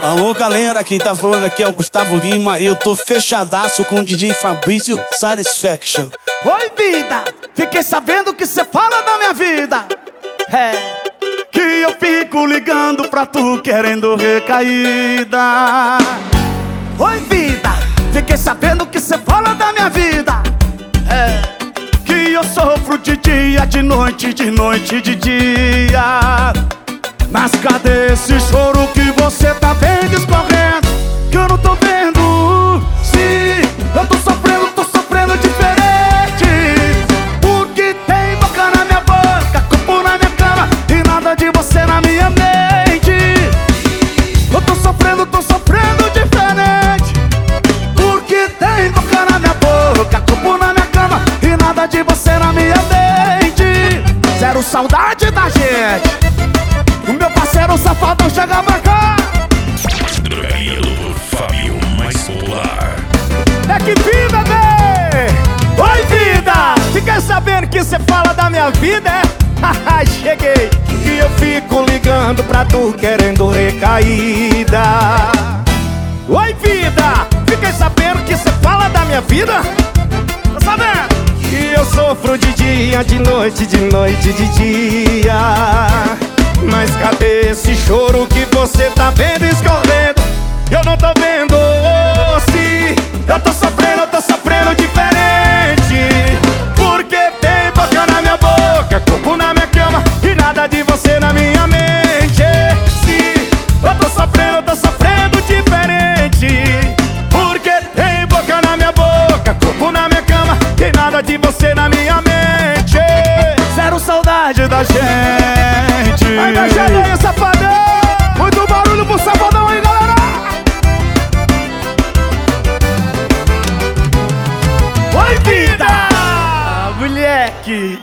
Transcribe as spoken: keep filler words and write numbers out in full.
Alô galera, quem tá falando aqui é o Gustavo Lima. Eu tô fechadaço com o D J Fabrício Satisfaction. Oi vida, fiquei sabendo que cê fala da minha vida. É, que eu fico ligando pra tu querendo recaída. Oi vida, fiquei sabendo que cê fala da minha vida. É, que eu sofro de dia, de noite, de noite, de dia. Mas cadê esse choro que você tá vendo escorrendo? Que eu não tô vendo. Sim, eu tô sofrendo, tô sofrendo diferente. Porque tem boca na minha boca, corpo na minha cama e nada de você na minha mente. Eu tô sofrendo, tô sofrendo diferente. Porque tem boca na minha boca, corpo na minha cama e nada de você na minha mente. Zero saudade da gente. O meu parceiro safadão chega pra cá. Drogaria do Fábio mais popular. É que vi, bebê! Oi, vida! Fiquei sabendo que cê fala da minha vida, é? Haha, cheguei! E eu fico ligando pra tu querendo recaída. Oi, vida! Fiquei sabendo que cê fala da minha vida? Tá sabendo? Que eu sofro de dia, de noite, de noite, de dia. Mas cadê esse choro que você tá vendo escorrendo? Eu não tô vendo. Se eu tô sofrendo, eu tô sofrendo diferente. Porque tem boca na minha boca, corpo na minha cama e nada de você na minha mente. Se eu tô sofrendo, eu tô sofrendo diferente. Porque tem boca na minha boca, corpo na minha cama e nada de você na minha mente. Zero saudade da gente. Aí, mexendo aí, safadão. Muito barulho pro safadão aí, galera. Oi, vida! Ah, moleque.